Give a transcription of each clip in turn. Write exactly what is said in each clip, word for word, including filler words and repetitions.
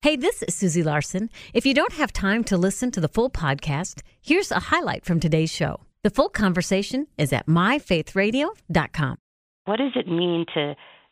Hey, this is Susie Larson. If you don't have time to listen to the full podcast, here's a highlight from today's show. The full conversation is at my faith radio dot com. What does it mean to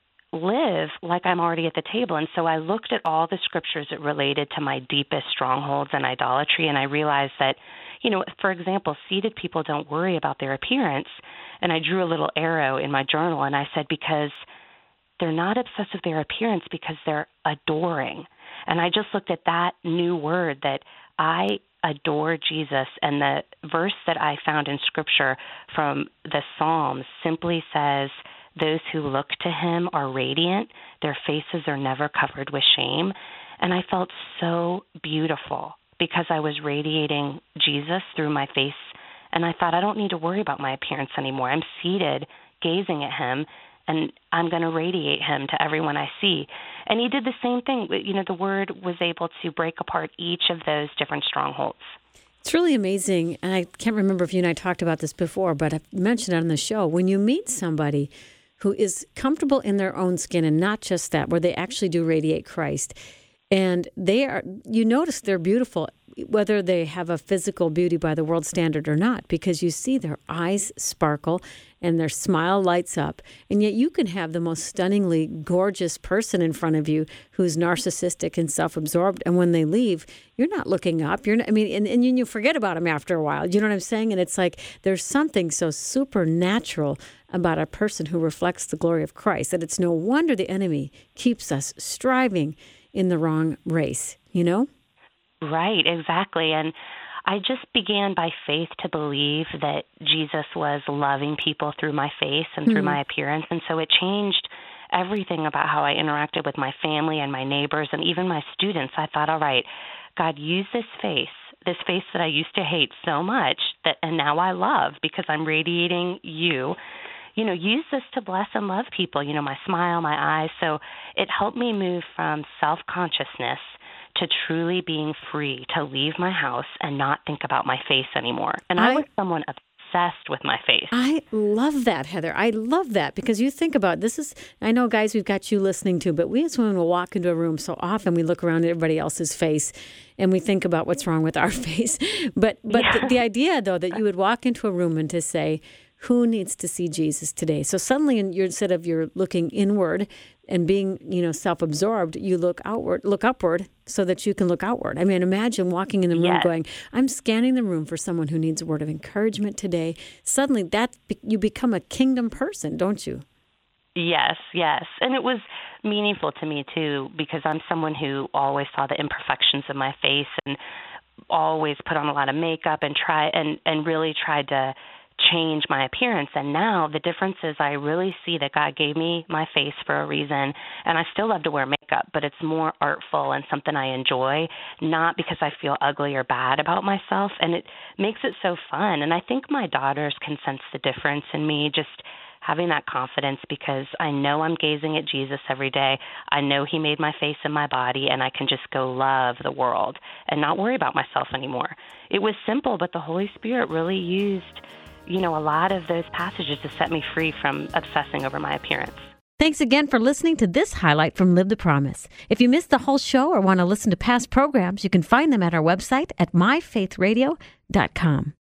live like I'm already at the table? And so I looked at all the scriptures that related to my deepest strongholds and idolatry, and I realized that, you know, for example, seated people don't worry about their appearance. And I drew a little arrow in my journal, and I said, because they're not obsessed with their appearance, because they're adoring. And I just looked at that new word, that I adore Jesus. And the verse that I found in Scripture from the Psalms simply says, those who look to him are radiant. Their faces are never covered with shame. And I felt so beautiful because I was radiating Jesus through my face. And I thought, I don't need to worry about my appearance anymore. I'm seated, gazing at him, and I'm going to radiate him to everyone I see. And he did the same thing. You know, the word was able to break apart each of those different strongholds. It's really amazing. And I can't remember if you and I talked about this before, but I've mentioned it on the show. When you meet somebody who is comfortable in their own skin, and not just that, where they actually do radiate Christ, and they are, you notice they're beautiful, whether they have a physical beauty by the world standard or not, because you see their eyes sparkle and their smile lights up. And yet you can have the most stunningly gorgeous person in front of you who's narcissistic and self-absorbed. And when they leave, you're not looking up. You're not, I mean, and, and you forget about them after a while. You know what I'm saying? And it's like there's something so supernatural about a person who reflects the glory of Christ that it's no wonder the enemy keeps us striving in the wrong race, you know? Right, exactly. And I just began by faith to believe that Jesus was loving people through my face and through mm-hmm. my appearance. And so it changed everything about how I interacted with my family and my neighbors and even my students. I thought, all right, God, use this face, this face that I used to hate so much, that, and now I love because I'm radiating you. You know, use this to bless and love people, you know, my smile, my eyes. So it helped me move from self-consciousness to truly being free to leave my house and not think about my face anymore. And I, I was someone obsessed with my face. I love that, Heather. I love that because you think about this is, I know, guys, we've got you listening too, but we as women will walk into a room so often we look around at everybody else's face and we think about what's wrong with our face. But but yeah. the, the idea, though, that you would walk into a room and to say, who needs to see Jesus today? So suddenly, in your, instead of you're looking inward and being, you know, self-absorbed, you look outward, look upward, so that you can look outward. I mean, imagine walking in the room, yes. going, "I'm scanning the room for someone who needs a word of encouragement today." Suddenly, that you become a kingdom person, don't you? Yes, yes, and it was meaningful to me too because I'm someone who always saw the imperfections of my face and always put on a lot of makeup and try and and really tried to change my appearance. And now the difference is I really see that God gave me my face for a reason, and I still love to wear makeup, but it's more artful and something I enjoy, not because I feel ugly or bad about myself, and it makes it so fun. And I think my daughters can sense the difference in me just having that confidence because I know I'm gazing at Jesus every day. I know he made my face and my body, and I can just go love the world and not worry about myself anymore. It was simple, but the Holy Spirit really used you know, a lot of those passages to set me free from obsessing over my appearance. Thanks again for listening to this highlight from Live the Promise. If you missed the whole show or want to listen to past programs, you can find them at our website at my faith radio dot com.